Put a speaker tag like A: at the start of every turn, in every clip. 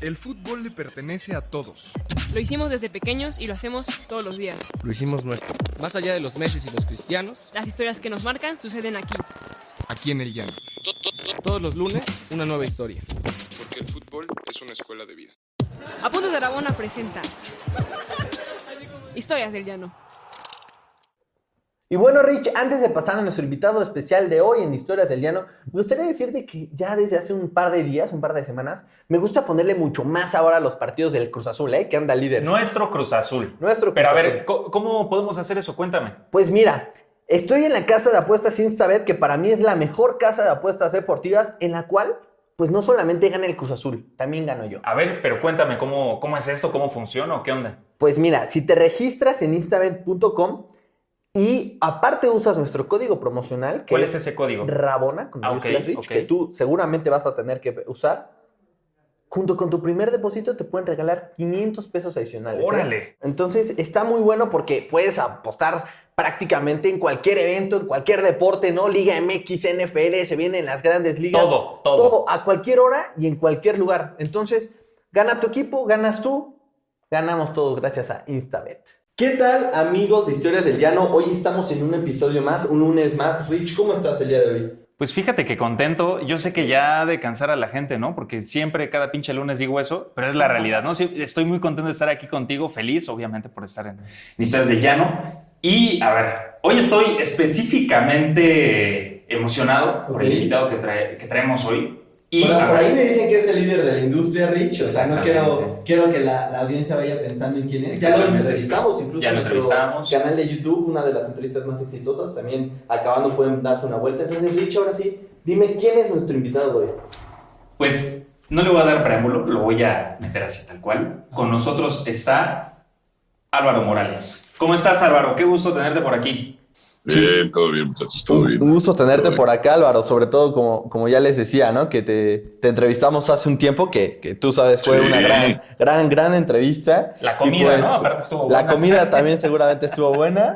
A: El fútbol le pertenece a todos.
B: Lo hicimos desde pequeños y lo hacemos todos los días.
C: Lo hicimos nuestro.
D: Más allá de los Messi y los Cristianos,
B: las historias que nos marcan suceden aquí.
A: Aquí en el llano.
D: Todos los lunes, una nueva historia.
A: Porque el fútbol es una escuela de vida.
B: Apuntes de Aragona presenta Historias del Llano.
E: Y bueno, Rich, antes de pasar a nuestro invitado especial de hoy en Historias del Llano, me gustaría decirte que ya desde hace un par de días, un par de semanas, me gusta ponerle mucho más ahora a los partidos del Cruz Azul, que anda líder.
F: Nuestro Cruz Azul.
E: Nuestro Cruz
F: Pero a
E: Azul.
F: ver, ¿cómo podemos hacer eso? Cuéntame.
E: Pues mira, estoy en la casa de apuestas Instabet, que para mí es la mejor casa de apuestas deportivas, en la cual, pues no solamente gana el Cruz Azul, también gano yo.
F: A ver, pero cuéntame, ¿cómo es esto? ¿Cómo funciona o qué onda?
E: Pues mira, si te registras en instabet.com y aparte usas nuestro código promocional, que
F: ¿Cuál es ese código?
E: Rabona, con mayúsculas, Rich, que tú seguramente vas a tener que usar, junto con tu primer depósito te pueden regalar 500 pesos adicionales.
F: ¡Órale!
E: Entonces está muy bueno porque puedes apostar prácticamente en cualquier evento, en cualquier deporte, ¿no? Liga MX, NFL, se vienen las grandes ligas. Todo, a cualquier hora y en cualquier lugar. Entonces, gana tu equipo, ganas tú, ganamos todos gracias a Instabet. ¿Qué tal, amigos de Historias del Llano? Hoy estamos en un episodio más, un lunes más. Rich, ¿cómo estás el día de hoy?
F: Pues fíjate que contento. Yo sé que ya de cansar a la gente, ¿no? Porque siempre, cada pinche lunes digo eso, pero es la realidad, ¿no? Sí, estoy muy contento de estar aquí contigo, feliz, obviamente, por estar en Historias del Llano. Y, a ver, hoy estoy específicamente emocionado por el invitado que traemos hoy. Y,
E: por ahí me dicen que es el líder de la industria, Rich. O sea, no quiero que la audiencia vaya pensando en quién es. Ya lo entrevistamos, incluso en nuestro canal de YouTube, una de las entrevistas más exitosas. También acabando pueden darse una vuelta. Entonces, Rich, ahora sí, dime quién es nuestro invitado de hoy.
F: Pues no le voy a dar preámbulo, lo voy a meter así tal cual. Con nosotros está Álvaro Morales. ¿Cómo estás, Álvaro? Qué gusto tenerte por aquí.
G: Bien, todo bien, muchachos, todo bien.
E: Un gusto tenerte por acá, Álvaro, sobre todo como ya les decía, ¿no? Que te entrevistamos hace un tiempo, que tú sabes, fue una gran entrevista.
F: La comida, pues, ¿no? Aparte estuvo buena.
E: La comida también seguramente estuvo buena.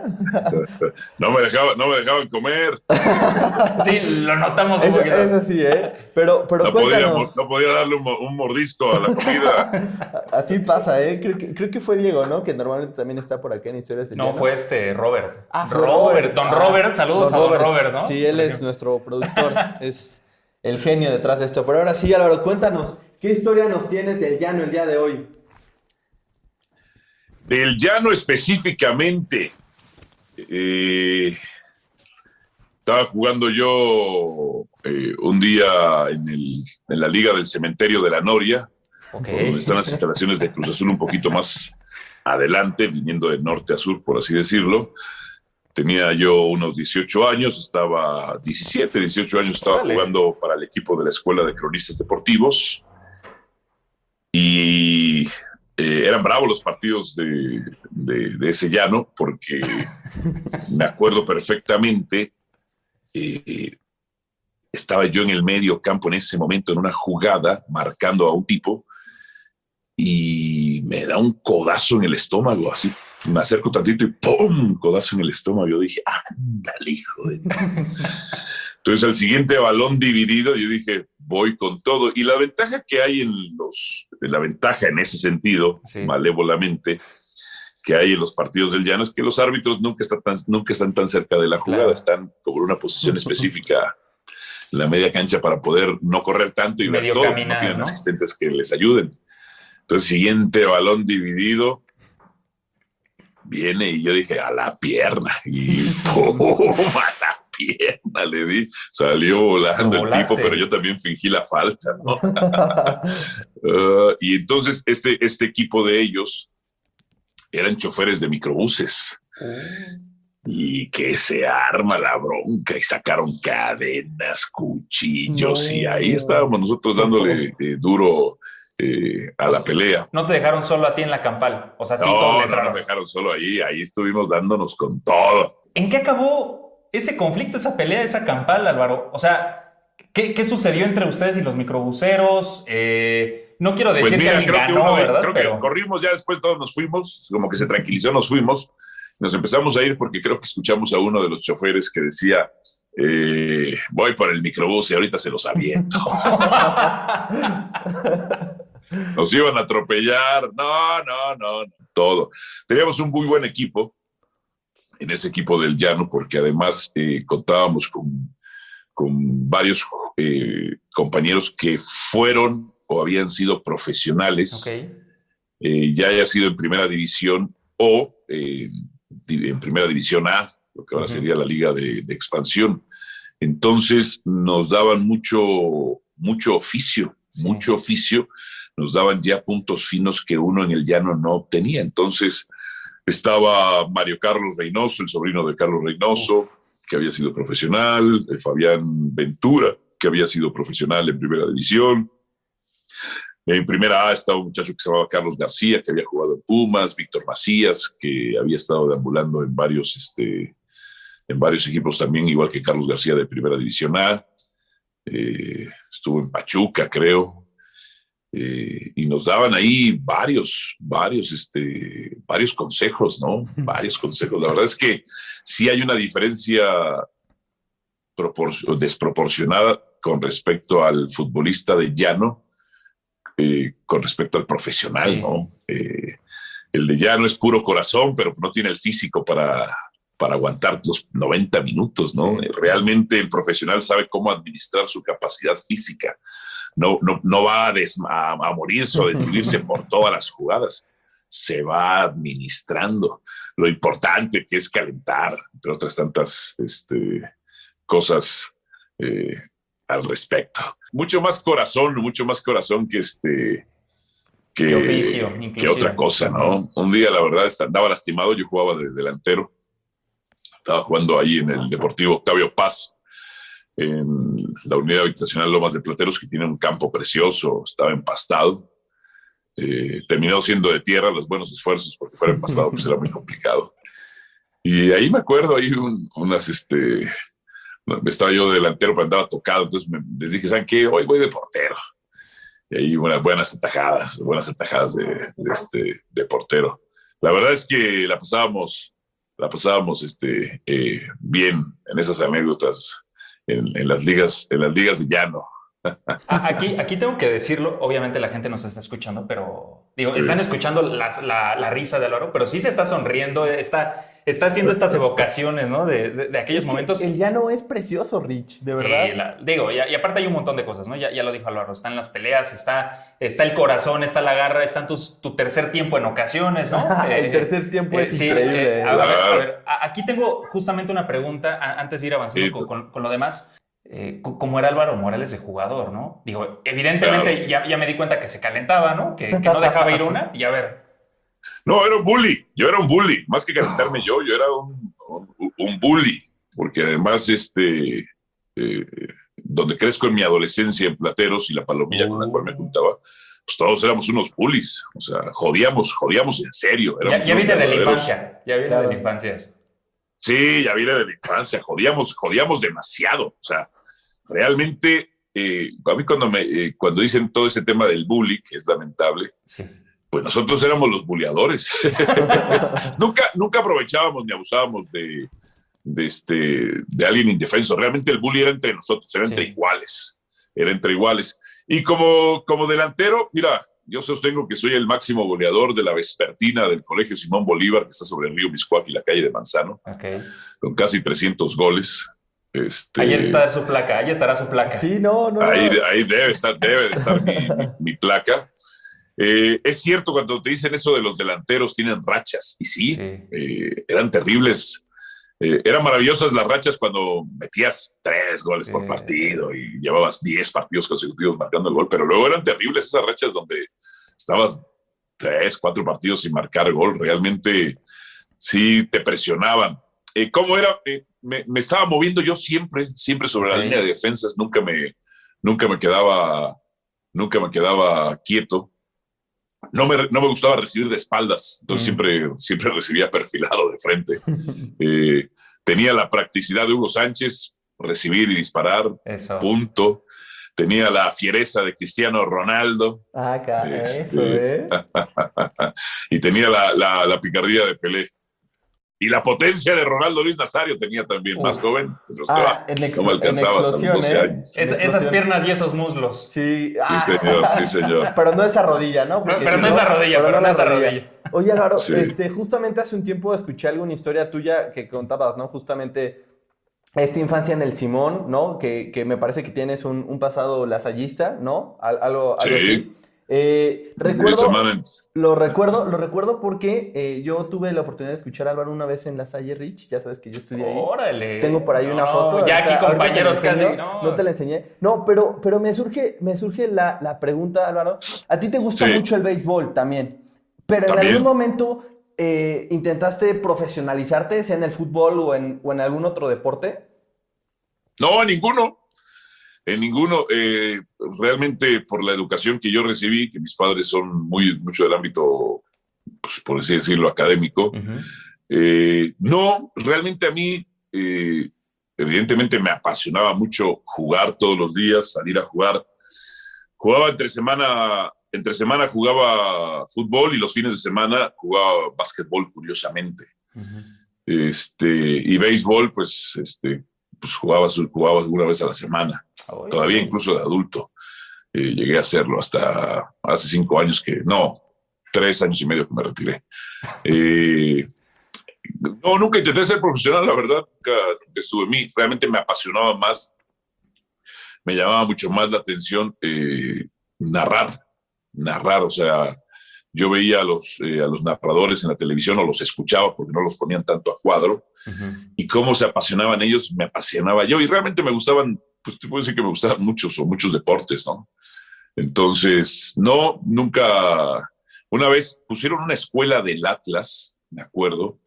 G: No me dejaban comer.
F: Sí, lo notamos un poquito.
E: Eso sí, ¿eh? Pero cuéntanos.
G: No podía darle un mordisco a la comida.
E: Así pasa, ¿eh? Creo que fue Diego, ¿no? Que normalmente también está por acá en Historias del Llano.
F: No, fue Robert.
E: Fue Robert.
F: Don Robert, saludos a Don Robert, ¿no?
E: Sí, él es nuestro productor, es el genio detrás de esto. Pero ahora sí, Álvaro, cuéntanos, ¿qué historia nos tienes del Llano el día de hoy?
G: Del Llano específicamente. Estaba jugando yo un día en la Liga del Cementerio de la Noria, donde están las instalaciones de Cruz Azul un poquito más adelante, viniendo de norte a sur, por así decirlo. Tenía yo unos 18 años, estaba 17, 18 años, estaba jugando para el equipo de la Escuela de Cronistas Deportivos y eran bravos los partidos de ese Llano porque me acuerdo perfectamente, estaba yo en el medio campo en ese momento en una jugada marcando a un tipo y me da un codazo en el estómago, así. Me acerco tantito y ¡pum! Codazo en el estómago. Yo dije, ándale, hijo de... Entonces, al siguiente balón dividido, yo dije, voy con todo. Y la ventaja que hay la ventaja en ese sentido, sí, malévolamente, que hay en los partidos del Llano es que los árbitros nunca están tan cerca de la jugada, claro, están como en una posición específica en la media cancha para poder no correr tanto y ver todo, caminar, no tienen asistentes que les ayuden. Entonces, siguiente balón dividido, viene y yo dije, a la pierna. Y ¡pum! A la pierna le di. Salió volando el tipo, pero yo también fingí la falta, ¿no? Y entonces este equipo de ellos eran choferes de microbuses. Y que se arma la bronca y sacaron cadenas, cuchillos, y ahí estábamos nosotros dándole duro a la pelea.
F: ¿No te dejaron solo a ti en la campal? O sea, sí,
G: no me dejaron solo ahí estuvimos dándonos con todo.
F: ¿En qué acabó ese conflicto, esa pelea, esa campal, Álvaro? O sea, ¿qué sucedió entre ustedes y los microbuseros? No quiero decir pues mira, que alguien ganó, ¿verdad?
G: Creo que corrimos ya después, todos nos fuimos, como que se tranquilizó, nos fuimos, nos empezamos a ir porque creo que escuchamos a uno de los choferes que decía, voy por el microbús y ahorita se los aviento. nos iban a atropellar. No, todo. Teníamos un muy buen equipo en ese equipo del Llano, porque además contábamos con varios compañeros que fueron o habían sido profesionales, ya haya sido en primera división o en primera división A, lo que ahora sería la liga de expansión. Entonces nos daban mucho oficio, nos daban ya puntos finos que uno en el Llano no obtenía. Entonces estaba Mario Carlos Reynoso, el sobrino de Carlos Reynoso, que había sido profesional, Fabián Ventura, que había sido profesional en primera división. En primera A estaba un muchacho que se llamaba Carlos García, que había jugado en Pumas, Víctor Macías, que había estado deambulando en varios equipos también, igual que Carlos García de primera división A. Estuvo en Pachuca, creo. Y nos daban ahí varios consejos, ¿no? Varios consejos. La verdad es que sí hay una diferencia desproporcionada con respecto al futbolista de llano, con respecto al profesional, ¿no? El de llano es puro corazón, pero no tiene el físico para aguantar los 90 minutos, ¿no? Realmente el profesional sabe cómo administrar su capacidad física. No va a morirse o destruirse por todas las jugadas. Se va administrando. Lo importante que es calentar, entre otras tantas cosas al respecto. Mucho más corazón
F: Qué oficio,
G: que otra cosa, ¿no? Un día, la verdad, andaba lastimado. Yo jugaba de delantero. Estaba jugando ahí en el Deportivo Octavio Paz, en la unidad habitacional Lomas de Plateros, que tiene un campo precioso, estaba empastado. Terminó siendo de tierra los buenos esfuerzos, porque fuera empastado pues era muy complicado. Y ahí me acuerdo, ahí estaba yo de delantero, pero andaba tocado, entonces les dije, ¿saben qué? Hoy voy de portero. Y ahí unas buenas atajadas de portero. La verdad es que la pasábamos bien en esas anécdotas en las ligas de llano.
F: Aquí tengo que decirlo, obviamente la gente nos está escuchando, pero digo, están escuchando la risa de Álvaro, pero sí se está sonriendo, está haciendo estas evocaciones, ¿no? De aquellos momentos.
E: El llano es precioso, Rich, de verdad.
F: Y aparte hay un montón de cosas, ¿no? Ya lo dijo Álvaro, están las peleas, está el corazón, está la garra, está tu tercer tiempo en ocasiones, ¿no?
E: El tercer tiempo es increíble.
F: A ver, aquí tengo justamente una pregunta antes de ir avanzando con lo demás. ¿Cómo era Álvaro Morales de jugador, no? Digo, evidentemente ya me di cuenta que se calentaba, ¿no? Que no dejaba ir una, y a ver.
G: No, era un bully. Yo era un bully. Más que calentarme yo era un bully. Porque además, donde crezco en mi adolescencia en Plateros y la palomilla con la cual me juntaba, pues todos éramos unos bullies. O sea, jodíamos en serio.
F: Ya viene de la infancia. Ya viene de la infancia eso.
G: Sí, ya viene de la infancia. Jodíamos demasiado. O sea, realmente, a mí cuando dicen todo ese tema del bully, que es lamentable, sí, pues nosotros éramos los buleadores. nunca aprovechábamos ni abusábamos de alguien indefenso. Realmente el bully era entre nosotros, era entre iguales. Era entre iguales. Y como delantero, mira, yo sostengo que soy el máximo goleador de la vespertina del Colegio Simón Bolívar, que está sobre el río Miscuac y la calle de Manzano, con casi 300 goles.
F: Ahí estará su placa.
E: Sí, no.
G: Ahí debe de estar mi placa. Es cierto cuando te dicen eso de los delanteros tienen rachas, y sí. Eran terribles. Eran maravillosas las rachas cuando metías 3 goles por partido y llevabas 10 partidos consecutivos marcando el gol, pero luego eran terribles esas rachas donde estabas 3, 4 partidos sin marcar gol. Realmente sí te presionaban. ¿Cómo era? Me estaba moviendo yo siempre sobre la línea de defensas. Nunca me quedaba quieto. No me gustaba recibir de espaldas, entonces siempre recibía perfilado de frente. Tenía la practicidad de Hugo Sánchez, recibir y disparar, punto. Tenía la fiereza de Cristiano Ronaldo. Y tenía la picardía de Pelé. Y la potencia de Ronaldo Luis Nazario tenía también, más joven. Pero no me alcanzaba hasta los 12 años.
F: Esas piernas y esos muslos.
E: Sí,
G: Sí, señor.
E: Pero no esa rodilla, ¿no? Porque
F: Pero no esa rodilla.
E: Oye, Álvaro,
G: Sí.
E: Justamente hace un tiempo escuché alguna historia tuya que contabas, ¿no? Justamente esta infancia en el Simón, ¿no? Que me parece que tienes un pasado lasallista, ¿no? Algo
G: Sí.
E: así. Lo recuerdo porque yo tuve la oportunidad de escuchar a Álvaro una vez en La Salle Rich, ya sabes que yo estudié ahí.
F: ¡Órale!
E: Tengo por ahí una foto.
F: Ya aquí compañeros casi,
E: No te la enseñé. No, pero me surge la pregunta, Álvaro. A ti te gusta
G: Sí.
E: mucho el béisbol también, pero en
G: También.
E: algún momento intentaste profesionalizarte, sea en el fútbol o en algún otro deporte.
G: No, en ninguno. En ninguno. Realmente por la educación que yo recibí, que mis padres son mucho del ámbito, pues, por así decirlo, académico. No, realmente a mí, evidentemente me apasionaba mucho jugar todos los días, salir a jugar. Jugaba entre semana jugaba fútbol y los fines de semana jugaba básquetbol, curiosamente. Y béisbol, pues jugaba alguna vez a la semana. Todavía incluso de adulto. Llegué a hacerlo hasta hace 5 años 3 años y medio que me retiré. No, nunca intenté ser profesional, la verdad. Nunca estuve en mí. Realmente me apasionaba más, me llamaba mucho más la atención narrar. O sea, yo veía a los narradores en la televisión o los escuchaba porque no los ponían tanto a cuadro. Y cómo se apasionaban ellos, me apasionaba yo. Y realmente me gustaban, pues te puedo decir que me gustaban muchos deportes, ¿no? Entonces, no, nunca. Una vez pusieron una escuela del Atlas, me acuerdo,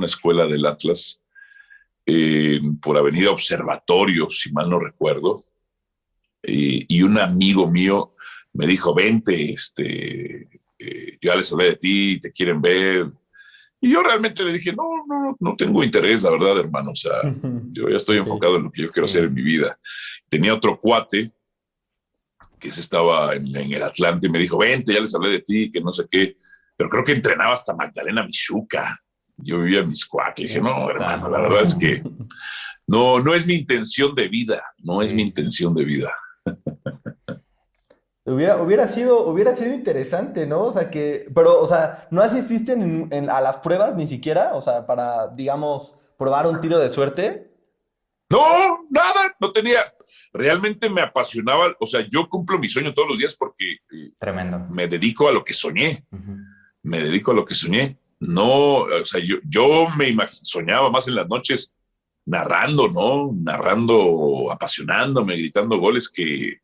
G: por Avenida Observatorio, si mal no recuerdo. Y un amigo mío me dijo, vente, yo ya les hablé de ti, te quieren ver. Y yo realmente le dije, no tengo interés, la verdad, hermano. O sea, yo ya estoy enfocado en lo que yo quiero hacer en mi vida. Tenía otro cuate que estaba en el Atlante y me dijo, vente, ya les hablé de ti, que no sé qué. Pero creo que entrenaba hasta Magdalena Michuca. Yo vivía en Miscuac. Le dije, no, hermano, la verdad es que no es mi intención de vida. No es mi intención de vida.
E: Hubiera sido interesante, ¿no? O sea, pero, o sea, ¿no asististe a las pruebas ni siquiera? O sea, para, digamos, probar un tiro de suerte.
G: No, nada, no tenía. Realmente me apasionaba. O sea, yo cumplo mi sueño todos los días porque
F: Tremendo.
G: me dedico a lo que soñé. Me dedico a lo que soñé. No, o sea, yo soñaba más en las noches narrando, ¿no? Narrando, apasionándome, gritando goles que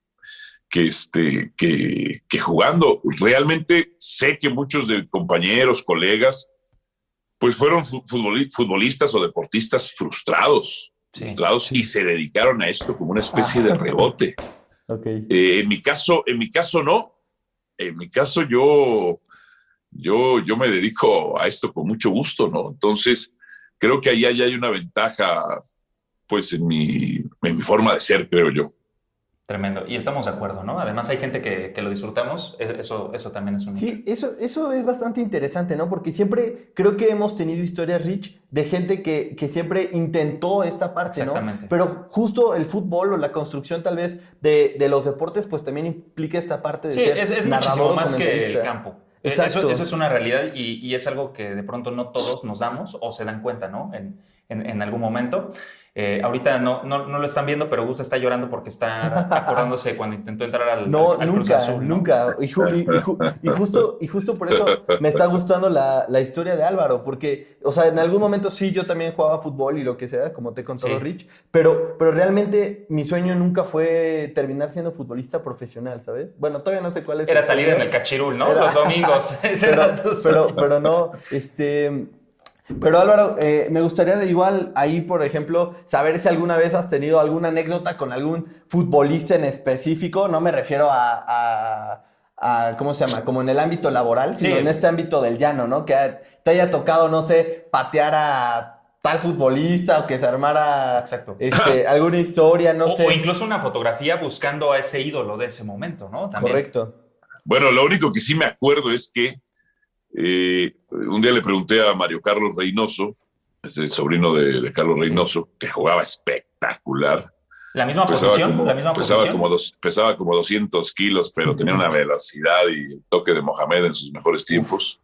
G: jugando. Realmente sé que muchos de compañeros, colegas, pues fueron futbolistas o deportistas frustrados y se dedicaron a esto como una especie de rebote.
E: Okay.
G: En mi caso no. En mi caso yo me dedico a esto con mucho gusto, ¿no? Entonces creo que ahí hay una ventaja, pues en mi forma de ser, creo yo.
F: Tremendo. Y estamos de acuerdo, ¿no? Además hay gente que lo disfrutamos. Eso también es un hecho.
E: Sí, eso es bastante interesante, ¿no? Porque siempre creo que hemos tenido historias, Rich, de gente que siempre intentó esta parte, ¿no? Pero justo el fútbol o la construcción tal vez de los deportes, pues también implica esta parte de ser
F: es
E: narrador
F: muchísimo más que el campo.
E: Exacto.
F: Eso es una realidad y es algo que de pronto no todos nos damos o se dan cuenta, ¿no? En algún momento. Ahorita no lo están viendo, pero Gus está llorando porque está acordándose cuando intentó entrar al Cruz Azul, ¿no?
E: Nunca. Y justo por eso me está gustando la historia de Álvaro, porque, o sea, en algún momento sí, yo también jugaba fútbol y lo que sea, como te he contado, Rich, pero realmente mi sueño nunca fue terminar siendo futbolista profesional, ¿sabes? Bueno, todavía no sé cuál es.
F: Era salir en el Cachirul, ¿no? Los domingos.
E: pero no, Pero Álvaro, me gustaría igual ahí, por ejemplo, saber si alguna vez has tenido alguna anécdota con algún futbolista en específico. No me refiero a ¿cómo se llama? Como en el ámbito laboral, sino en este ámbito del llano, ¿no? Que te haya tocado, no sé, patear a tal futbolista o que se armara alguna historia, no sé.
F: O incluso una fotografía buscando a ese ídolo de ese momento, ¿no? También.
E: Correcto.
G: Bueno, lo único que sí me acuerdo es que un día le pregunté a Mario Carlos Reynoso es el sobrino de Carlos Reynoso, que jugaba espectacular.
F: ¿La misma
G: Pesaba
F: posición?
G: como,
F: ¿La misma
G: pesaba
F: posición?
G: pesaba como 200 kilos, pero tenía una velocidad y el toque de Mohamed en sus mejores tiempos.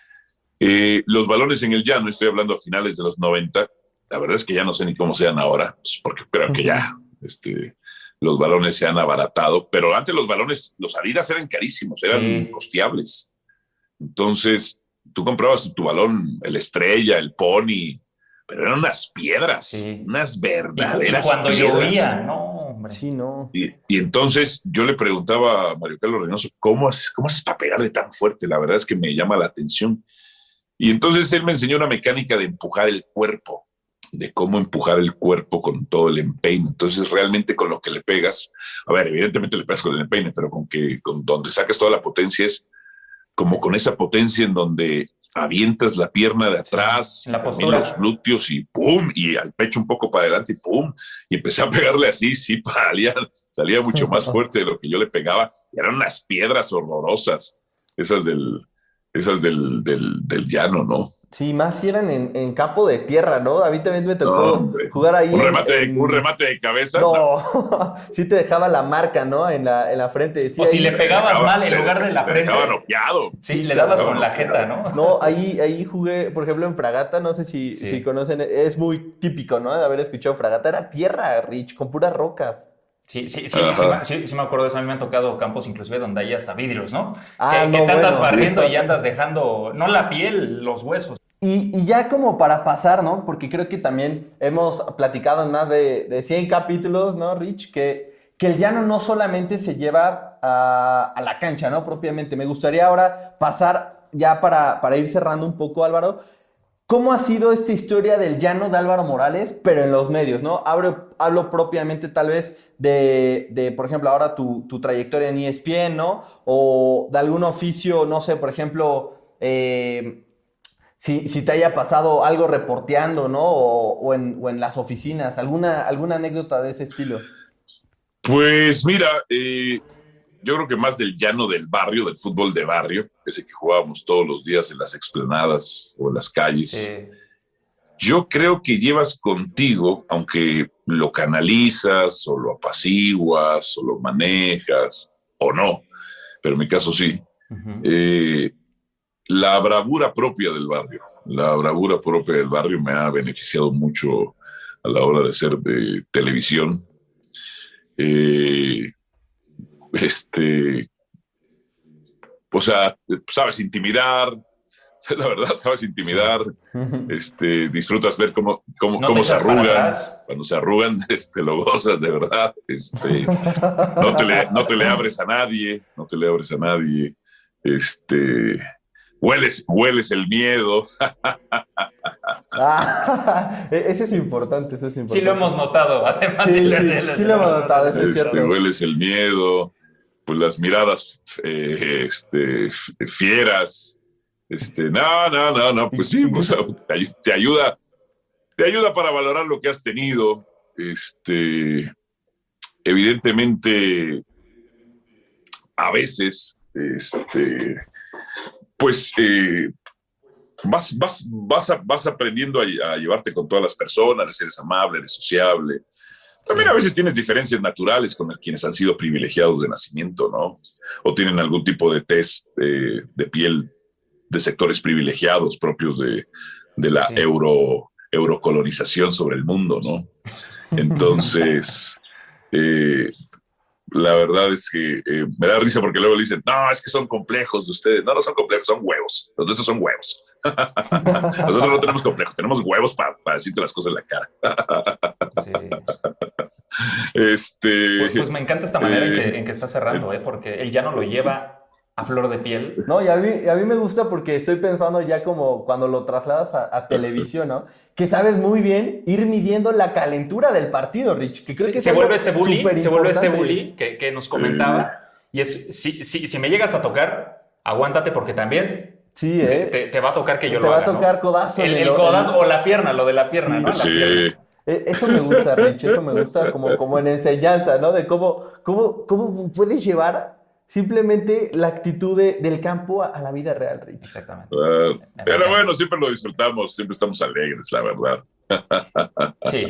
G: Los balones en el llano, estoy hablando a finales de los 90, la verdad es que ya no sé ni cómo sean ahora, pues porque creo que ya los balones se han abaratado, pero antes los balones, los Adidas eran carísimos, eran costeables. Entonces, tú comprabas tu balón, el Estrella, el Pony, pero eran unas piedras, unas verdaderas
F: y cuando
G: piedras.
F: llovía, no, hombre.
E: Sí, no.
G: Y entonces yo le preguntaba a Mario Carlos Reynoso, ¿cómo haces para pegarle tan fuerte? La verdad es que me llama la atención. Y entonces él me enseñó una mecánica de empujar el cuerpo, de cómo empujar el cuerpo con todo el empeine. Entonces realmente con lo que le pegas, a ver, evidentemente le pegas con el empeine, pero con donde sacas toda la potencia es como con esa potencia en donde avientas la pierna de atrás,
F: la postura,
G: los glúteos y pum, y al pecho un poco para adelante y pum, y empecé a pegarle así, sí, salía mucho más fuerte de lo que yo le pegaba, y eran unas piedras horrorosas, esas del llano, ¿no?
E: Sí, más si eran en campo de tierra, ¿no? A mí también me tocó jugar ahí.
G: Un remate de cabeza.
E: No, sí te dejaba la marca, ¿no? En la frente. Sí,
F: o si le pegabas mal en lugar de la frente.
G: Te dejaba noqueado.
F: Sí, le dabas con la jeta, ¿no?
E: No, ahí jugué, por ejemplo, en Fragata, no sé si conocen, es muy típico, ¿no? De haber escuchado Fragata. Era tierra, Rich, con puras rocas.
F: Sí, me acuerdo de eso. A mí me han tocado campos inclusive donde hay hasta vidrios, ¿no? Que te andas barriendo y andas dejando, no la piel, los huesos.
E: Y ya como para pasar, ¿no? Porque creo que también hemos platicado en más de 100 capítulos, ¿no, Rich? Que el llano no solamente se lleva a la cancha, ¿no? Propiamente. Me gustaría ahora pasar ya para ir cerrando un poco, Álvaro. ¿Cómo ha sido esta historia del llano de Álvaro Morales, pero en los medios, ¿no? Hablo propiamente tal vez de por ejemplo, ahora tu trayectoria en ESPN, ¿no? O de algún oficio, no sé, por ejemplo, si te haya pasado algo reporteando, ¿no? O en las oficinas, alguna anécdota de ese estilo.
G: Pues mira, yo creo que más del llano del barrio, del fútbol de barrio, ese que jugábamos todos los días en las explanadas o en las calles. Yo creo que llevas contigo, aunque lo canalizas o lo apaciguas o lo manejas o no, pero en mi caso sí, la bravura propia del barrio. La bravura propia del barrio me ha beneficiado mucho a la hora de hacer de televisión. O sea, sabes intimidar, la verdad, sabes intimidar, disfrutas ver cómo se arrugan, cuando se arrugan, lo gozas de verdad, no te le abres a nadie, hueles el miedo.
E: Ese es importante,
F: Sí lo hemos notado, además.
E: Sí lo hemos notado, eso es cierto.
G: Hueles el miedo, pues las miradas fieras. No, pues sí, o sea, te ayuda para valorar lo que has tenido. Evidentemente, a veces, pues vas aprendiendo a llevarte con todas las personas, eres amable, eres sociable. También a veces tienes diferencias naturales con quienes han sido privilegiados de nacimiento, ¿no? O tienen algún tipo de tez de piel de sectores privilegiados propios de la eurocolonización sobre el mundo, ¿no? Entonces, la verdad es que me da risa porque luego le dicen, no, es que son complejos de ustedes. No son complejos, son huevos. Los nuestros son huevos. Nosotros no tenemos complejos, tenemos huevos para decirte las cosas en la cara.
F: Pues me encanta esta manera en que está cerrando, porque él ya no lo lleva a flor de piel.
E: No, y a mí me gusta porque estoy pensando ya como cuando lo trasladas a televisión, ¿no? Que sabes muy bien ir midiendo la calentura del partido, Rich. Que creo que
F: se vuelve este bully que nos comentaba. Y es, si me llegas a tocar, aguántate porque también te va a tocar que yo lo haga.
E: Te va a tocar codazo.
F: El codazo o la pierna, lo de la pierna, ¿no?
G: Sí.
F: La pierna.
E: Eso me gusta, Rich, eso me gusta como en enseñanza, ¿no? De cómo puedes llevar simplemente la actitud del campo a la vida real, Rich.
F: Exactamente.
G: Pero bueno, siempre lo disfrutamos, siempre estamos alegres, la verdad.
F: Sí.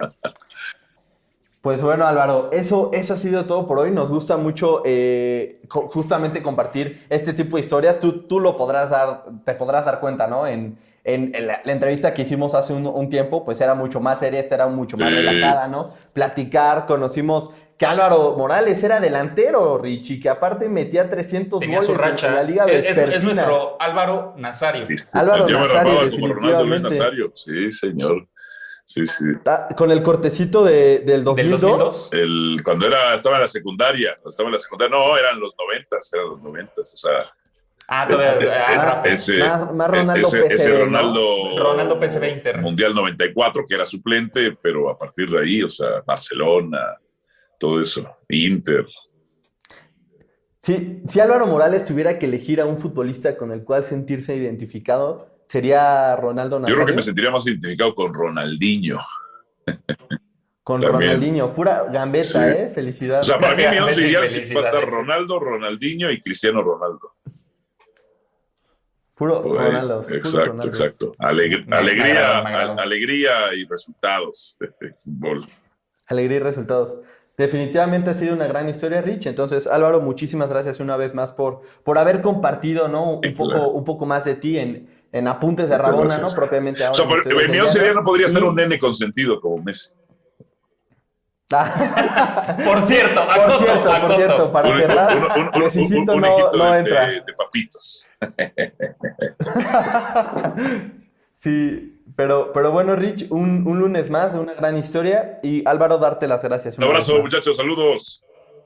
E: Pues bueno, Álvaro, eso ha sido todo por hoy. Nos gusta mucho justamente compartir este tipo de historias. Tú te podrás dar cuenta, ¿no? En la entrevista que hicimos hace un tiempo, pues era mucho más seria, esta era mucho más relajada, ¿no? Platicar, conocimos que Álvaro Morales era delantero, Richie, que aparte metía 300
F: Tenía
E: goles
F: su racha.
E: en la Liga Vespertina.
F: Es nuestro Álvaro Nazario.
E: Álvaro
G: Yo me
E: Nazario,
G: rapaba como Ronaldo Luis
E: definitivamente.
G: Nazario. Sí, señor. Sí.
E: Con el cortecito del 2002.
G: Cuando estaba en la secundaria. No, eran los 90, o sea.
F: Todavía.
E: Más Ronaldo PSV,
G: ese
E: ¿no?
F: Ronaldo PSV Inter.
G: Mundial 94, que era suplente, pero a partir de ahí, o sea, Barcelona, todo eso, Inter.
E: Si Álvaro Morales tuviera que elegir a un futbolista con el cual sentirse identificado, ¿sería Ronaldo Nazario?
G: Yo creo que me sentiría más identificado con Ronaldinho.
E: Con
G: También.
E: Ronaldinho, pura gambeta,
G: Sí.
E: Felicidad.
G: O sea, para mí mi once ideal sí
F: Felicidades.
G: va a estar Ronaldo, Ronaldinho y Cristiano Ronaldo.
E: Puro
G: Por ahí.
E: Ronaldo.
G: Exacto.
F: Me agradó.
G: Alegría y resultados de fútbol.
E: Alegría y resultados. Definitivamente ha sido una gran historia, Rich. Entonces, Álvaro, muchísimas gracias una vez más por haber compartido, ¿no? Un poco más de ti en Apuntes de Rabona,
G: Gracias.
E: ¿no? Propiamente ahora.
G: O sea,
E: en Historias
G: mi
E: del
G: once
E: Llano.
G: ideal no podría ser
E: Y-
G: un nene consentido como Messi.
F: Por cierto,
E: Por cierto, para cerrar, necesito
G: un
E: no
G: hijito
E: entra.
G: de papitos.
E: Sí, pero bueno, Rich, un lunes más, una gran historia. Y Álvaro, darte las gracias.
G: Un
E: una
G: abrazo,
E: vez más.
G: muchachos, saludos.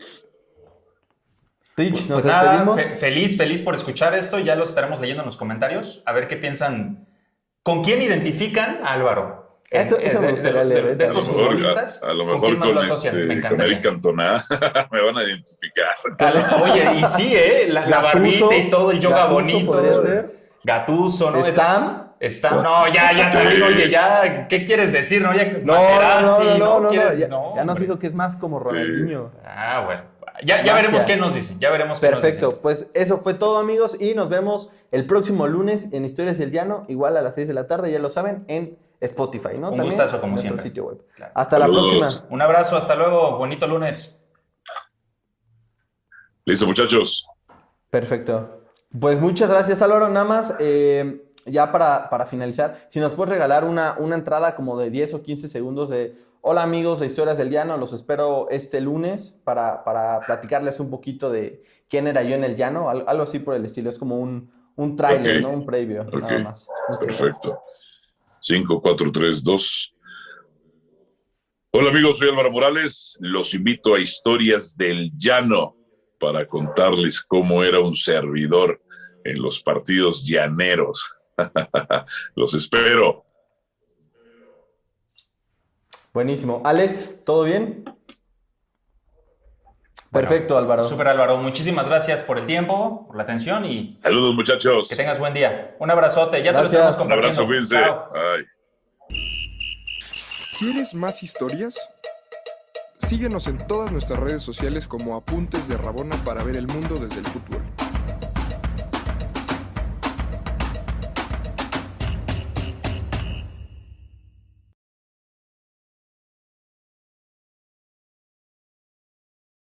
E: Rich, nos
F: Pues nada,
E: despedimos.
F: feliz por escuchar esto. Ya lo estaremos leyendo en los comentarios. A ver qué piensan. ¿Con quién identifican a Álvaro?
E: Eso me gustaría leer.
F: De
G: A lo
F: estos
G: mejor,
F: futbolistas.
G: a lo
F: ¿con
G: mejor
F: quién más lo
G: con,
F: asocian? Me
G: con
F: encantaría.
G: Eric Cantona me van a identificar.
F: Oye, y sí, la
E: Gattuso,
F: barbita y todo, el yoga
E: Gattuso
F: bonito.
E: podría ser.
F: Gattuso, ¿no?
E: ¿Stam?
F: No, ya también,
G: Sí.
F: oye, ya, ¿qué quieres decir? No, ya,
E: No,
F: ¿quieres?
E: ya nos dijo que es más como Ronaldinho.
F: Bueno. Ya
E: Magia.
F: veremos qué nos dicen.
E: Perfecto, pues eso fue todo, amigos, y nos vemos el próximo lunes en Historias del Llano, igual a las 6 de la tarde, ya lo saben, en Spotify, ¿no?
F: Un
E: También
F: gustazo, como
E: en nuestro
F: siempre.
E: sitio web.
F: Claro.
E: Hasta la
G: Saludos.
E: próxima.
F: Un abrazo, hasta luego. Bonito lunes.
G: Listo, muchachos.
E: Perfecto. Pues muchas gracias, Álvaro. Nada más, ya para finalizar, si nos puedes regalar una entrada como de 10 o 15 segundos de hola amigos de Historias del Llano, los espero este lunes para platicarles un poquito de quién era yo en el llano, algo así por el estilo, es como un tráiler,
G: Ok.
E: ¿no? Un previo, nada más.
G: Perfecto. 5, 4, 3, 2. Hola amigos, soy Álvaro Morales. Los invito a Historias del Llano para contarles cómo era un servidor en los partidos llaneros. Los espero.
E: Buenísimo. Alex, ¿todo bien? Perfecto, Álvaro.
F: Súper, Álvaro. Muchísimas gracias por el tiempo, por la atención y
G: Saludos muchachos.
F: que tengas buen día. Un abrazote. Ya
E: Gracias.
F: te lo estamos
G: Un abrazo,
F: compartiendo.
G: cuídense.
F: Chao.
G: Bye.
A: ¿Quieres más historias? Síguenos en todas nuestras redes sociales como Apuntes de Rabona para ver el mundo desde el fútbol.